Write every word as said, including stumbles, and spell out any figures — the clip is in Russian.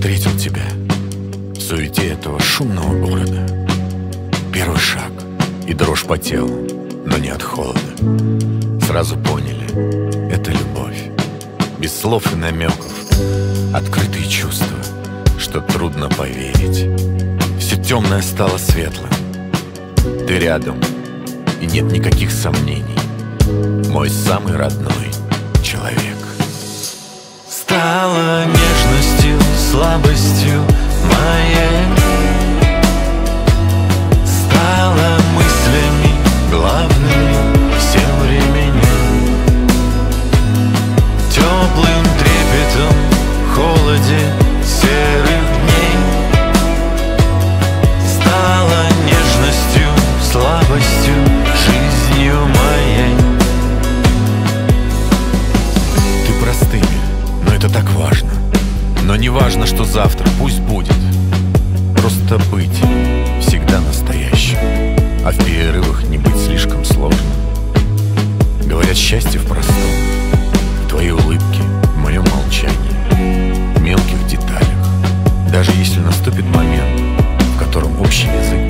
встретил тебя в суете этого шумного города. Первый шаг и дрожь по телу, но не от холода. Сразу поняли — это любовь. Без слов и намеков, открытые чувства, что трудно поверить. Все темное стало светлым. Ты рядом, и нет никаких сомнений. Мой самый родной человек. Стала нежностью, слабостью моей. Стала мыслями главными всем временем. Теплым трепетом в холоде серых дней. Стала нежностью, слабостью, жизнью моей. Ты простыми, но это так важно. Но не важно, что завтра, пусть будет. Просто быть всегда настоящим, а в перерывах не быть слишком сложно. Говорят, счастье в простом, в твоей улыбке, в моем молчании, в мелких деталях. Даже если наступит момент, в котором общий язык